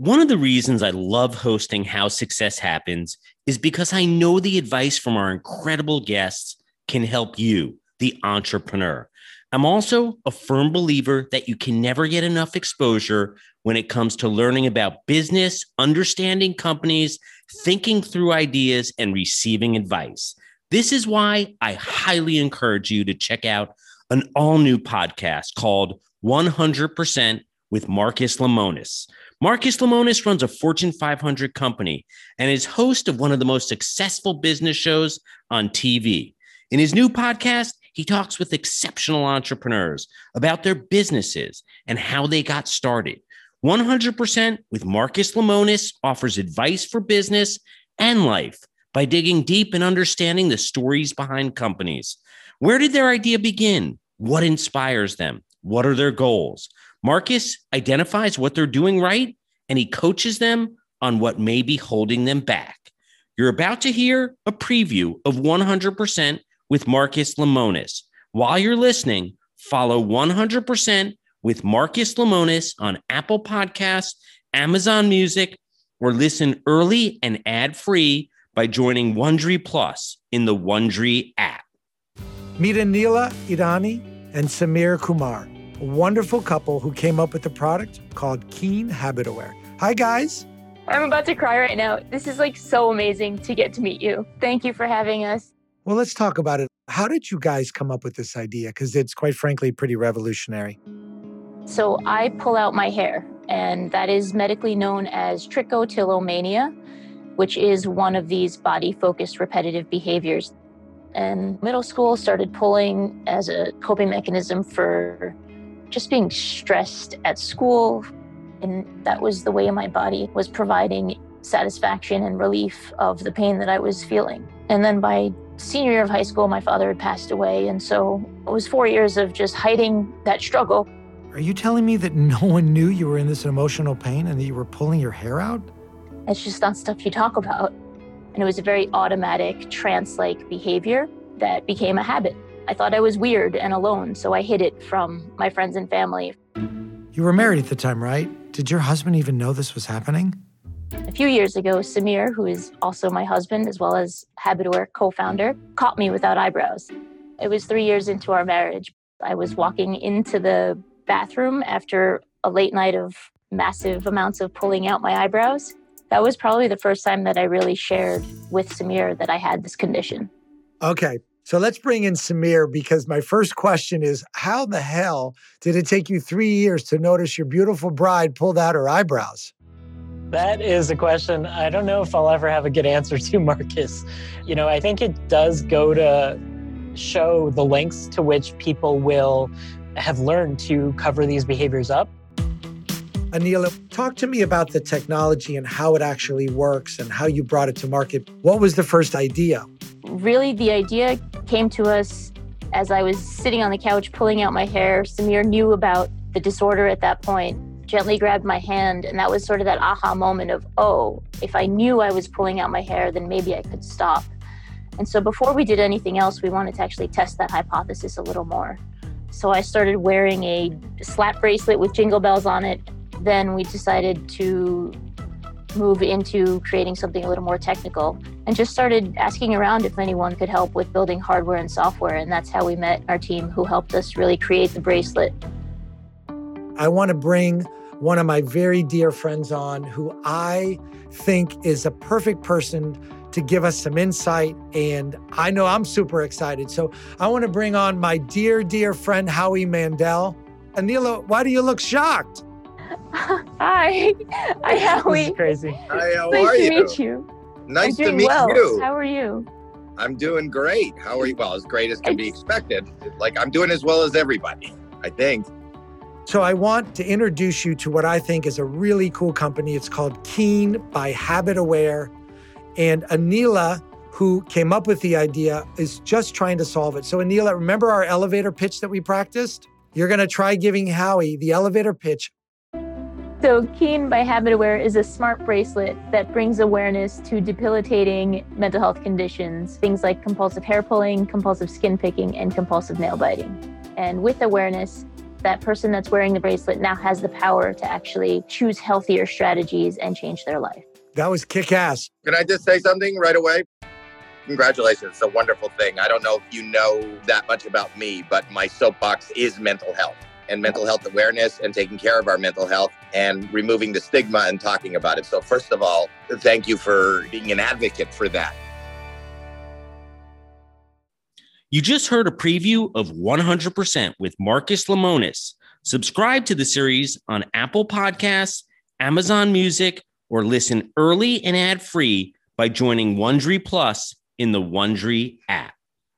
One of the reasons I love hosting How Success Happens is because I know the advice from our incredible guests can help you, the entrepreneur. I'm also a firm believer that you can never get enough exposure when it comes to learning about business, understanding companies, thinking through ideas, and receiving advice. This is why I highly encourage you to check out an all-new podcast called 100% with Marcus Lemonis. Marcus Lemonis runs a Fortune 500 company and is host of one of the most successful business shows on TV. In his new podcast, he talks with exceptional entrepreneurs about their businesses and how they got started. 100% with Marcus Lemonis offers advice for business and life by digging deep and understanding the stories behind companies. Where did their idea begin? What inspires them? What are their goals? Marcus identifies what they're doing right, and he coaches them on what may be holding them back. You're about to hear a preview of 100% with Marcus Lemonis. While you're listening, follow 100% with Marcus Lemonis on Apple Podcasts, Amazon Music, or listen early and ad-free by joining Wondery Plus in the Wondery app. Meet Anila Irani and Samir Kumar, a wonderful couple who came up with a product called Keen Habit Aware. Hi, guys. I'm about to cry right now. This is so amazing to get to meet you. Thank you for having us. Well, let's talk about it. How did you guys come up with this idea? Because it's quite frankly pretty revolutionary. So I pull out my hair, and that is medically known as trichotillomania, which is one of these body-focused repetitive behaviors. And middle school started pulling as a coping mechanism for just being stressed at school. And that was the way my body was providing satisfaction and relief of the pain that I was feeling. And then by senior year of high school, my father had passed away. And so it was 4 years of just hiding that struggle. Are you telling me that no one knew you were in this emotional pain and that you were pulling your hair out? It's just not stuff you talk about. And it was a very automatic trance-like behavior that became a habit. I thought I was weird and alone, so I hid it from my friends and family. You were married at the time, right? Did your husband even know this was happening? A few years ago, Samir, who is also my husband as well as Habit Aware co-founder, caught me without eyebrows. It was 3 years into our marriage. I was walking into the bathroom after a late night of massive amounts of pulling out my eyebrows. That was probably the first time that I really shared with Samir that I had this condition. Okay, so let's bring in Samir, because my first question is, how the hell did it take you 3 years to notice your beautiful bride pulled out her eyebrows? That is a question I don't know if I'll ever have a good answer to, Marcus. I think it does go to show the lengths to which people will have learned to cover these behaviors up. Anila, talk to me about the technology and how it actually works and how you brought it to market. What was the first idea? Really, the idea came to us as I was sitting on the couch pulling out my hair. Samir knew about the disorder at that point, gently grabbed my hand, and that was sort of that aha moment of, oh, if I knew I was pulling out my hair, then maybe I could stop. And so before we did anything else, we wanted to actually test that hypothesis a little more. So I started wearing a slap bracelet with jingle bells on it. Then we decided to move into creating something a little more technical and just started asking around if anyone could help with building hardware and software. And that's how we met our team who helped us really create the bracelet. I want to bring one of my very dear friends on who I think is a perfect person to give us some insight. And I know I'm super excited. So I want to bring on my dear, dear friend, Howie Mandel. Anila, why do you look shocked? Hi. Hi, Howie. This is crazy. Hi, how Nice are to you? meet you. Nice I'm to doing meet well. you. How are you? I'm doing great. How are you? Well, as great as can be expected. I'm doing as well as everybody, I think. So I want to introduce you to what I think is a really cool company. It's called Keen by Habit Aware. And Anila, who came up with the idea, is just trying to solve it. So Anila, remember our elevator pitch that we practiced? You're going to try giving Howie the elevator pitch. So Keen by Habit Aware is a smart bracelet that brings awareness to debilitating mental health conditions, things like compulsive hair pulling, compulsive skin picking, and compulsive nail biting. And with awareness, that person that's wearing the bracelet now has the power to actually choose healthier strategies and change their life. That was kick-ass. Can I just say something right away? Congratulations. It's a wonderful thing. I don't know if you know that much about me, but my soapbox is mental health and mental health awareness and taking care of our mental health and removing the stigma and talking about it. So first of all, thank you for being an advocate for that. You just heard a preview of 100% with Marcus Lemonis. Subscribe to the series on Apple Podcasts, Amazon Music, or listen early and ad-free by joining Wondery Plus in the Wondery app.